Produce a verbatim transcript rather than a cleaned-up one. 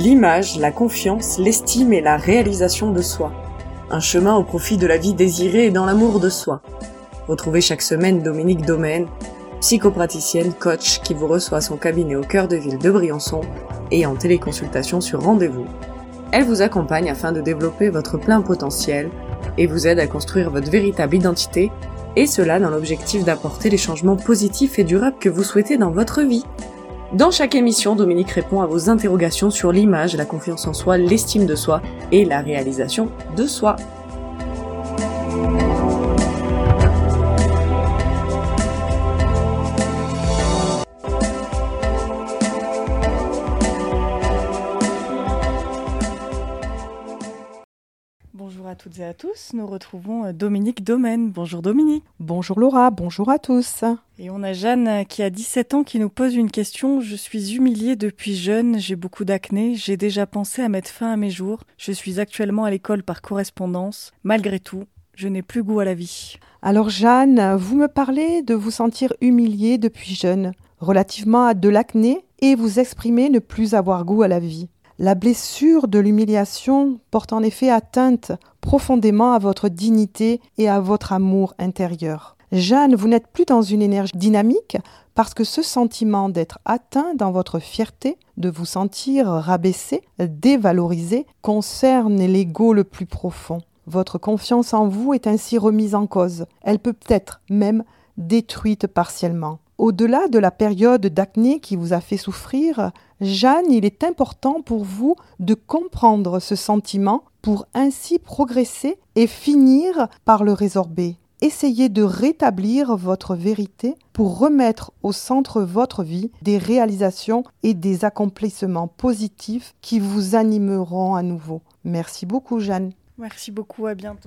L'image, la confiance, l'estime et la réalisation de soi. Un chemin au profit de la vie désirée et dans l'amour de soi. Retrouvez chaque semaine Dominique Domaine, psychopraticienne, coach qui vous reçoit à son cabinet au cœur de ville de Briançon et en téléconsultation sur rendez-vous. Elle vous accompagne afin de développer votre plein potentiel et vous aide à construire votre véritable identité, et cela dans l'objectif d'apporter les changements positifs et durables que vous souhaitez dans votre vie. Dans chaque émission, Dominique répond à vos interrogations sur l'image, la confiance en soi, l'estime de soi et la réalisation de soi. Bonjour à toutes et à tous, nous retrouvons Dominique Domaine. Bonjour Dominique. Bonjour Laura, bonjour à tous. Et on a Jeanne qui a dix-sept ans qui nous pose une question. Je suis humiliée depuis jeune, j'ai beaucoup d'acné, j'ai déjà pensé à mettre fin à mes jours. Je suis actuellement à l'école par correspondance. Malgré tout, je n'ai plus goût à la vie. Alors Jeanne, vous me parlez de vous sentir humiliée depuis jeune, relativement à de l'acné, et vous exprimez ne plus avoir goût à la vie. La blessure de l'humiliation porte en effet atteinte profondément à votre dignité et à votre amour intérieur. Jeanne, vous n'êtes plus dans une énergie dynamique parce que ce sentiment d'être atteint dans votre fierté, de vous sentir rabaissé, dévalorisé, concerne l'ego le plus profond. Votre confiance en vous est ainsi remise en cause. Elle peut être même détruite partiellement. Au-delà de la période d'acné qui vous a fait souffrir, Jeanne, il est important pour vous de comprendre ce sentiment pour ainsi progresser et finir par le résorber. Essayez de rétablir votre vérité pour remettre au centre votre vie des réalisations et des accomplissements positifs qui vous animeront à nouveau. Merci beaucoup Jeanne. Merci beaucoup, à bientôt.